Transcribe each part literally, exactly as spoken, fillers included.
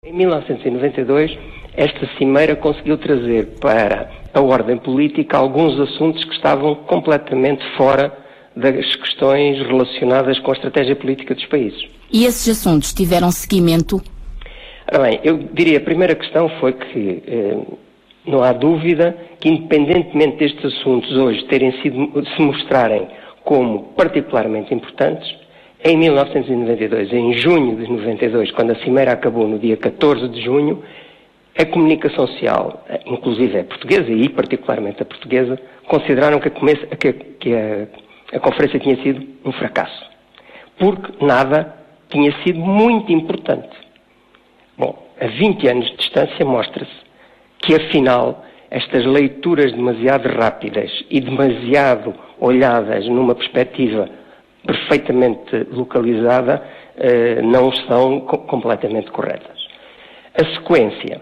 Em mil novecentos e noventa e dois, esta cimeira conseguiu trazer para a ordem política alguns assuntos que estavam completamente fora das questões relacionadas com a estratégia política dos países. E esses assuntos tiveram seguimento? Ora bem, eu diria a primeira questão foi que eh, não há dúvida que, independentemente destes assuntos hoje terem sido, se mostrarem como particularmente importantes, em mil novecentos e noventa e dois, em junho de noventa e dois, quando a cimeira acabou no dia catorze de junho, a comunicação social, inclusive a portuguesa e particularmente a portuguesa, consideraram que a, comece, que, que a, a conferência tinha sido um fracasso. Porque nada tinha sido muito importante. Bom, a vinte anos de distância mostra-se que, afinal, estas leituras demasiado rápidas e demasiado olhadas numa perspectiva perfeitamente localizada eh, não são co- completamente corretas. A sequência,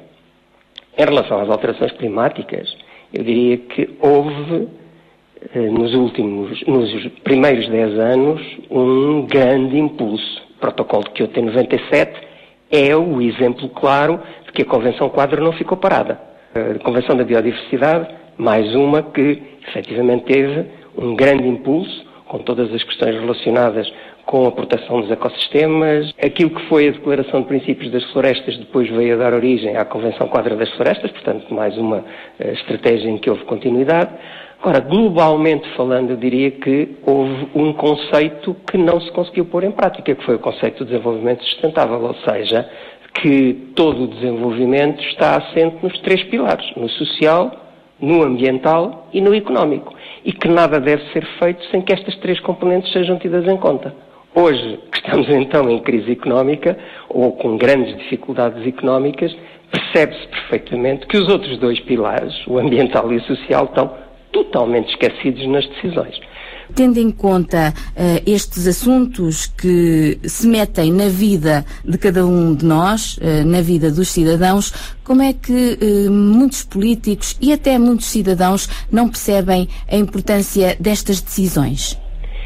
em relação às alterações climáticas, eu diria que houve, eh, nos últimos, nos primeiros dez anos, um grande impulso. O Protocolo de Kyoto em noventa e sete é o exemplo claro de que a Convenção Quadro não ficou parada. A Convenção da Biodiversidade, mais uma que, efetivamente, teve um grande impulso, com todas as questões relacionadas com a proteção dos ecossistemas. Aquilo que foi a Declaração de Princípios das Florestas depois veio a dar origem à Convenção Quadro das Florestas, portanto, mais uma uh, estratégia em que houve continuidade. Agora, globalmente falando, eu diria que houve um conceito que não se conseguiu pôr em prática, que foi o conceito de desenvolvimento sustentável, ou seja, que todo o desenvolvimento está assente nos três pilares, no social, no ambiental e no económico, e que nada deve ser feito sem que estas três componentes sejam tidas em conta. Hoje, que estamos então em crise económica, ou com grandes dificuldades económicas, percebe-se perfeitamente que os outros dois pilares, o ambiental e o social, estão totalmente esquecidos nas decisões. Tendo em conta uh, estes assuntos que se metem na vida de cada um de nós, uh, na vida dos cidadãos, como é que uh, muitos políticos e até muitos cidadãos não percebem a importância destas decisões?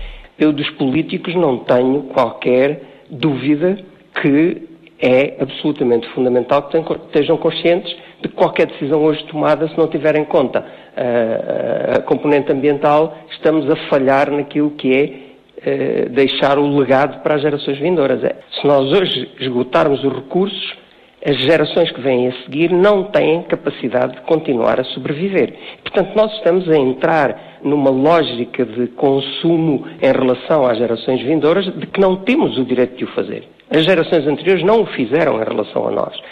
Eu dos políticos não tenho qualquer dúvida que é absolutamente fundamental que estejam conscientes de que qualquer decisão hoje tomada, se não tiver em conta a, a componente ambiental, estamos a falhar naquilo que é uh, deixar o legado para as gerações vindouras. É, se nós hoje esgotarmos os recursos, as gerações que vêm a seguir não têm capacidade de continuar a sobreviver. Portanto, nós estamos a entrar numa lógica de consumo em relação às gerações vindouras de que não temos o direito de o fazer. As gerações anteriores não o fizeram em relação a nós.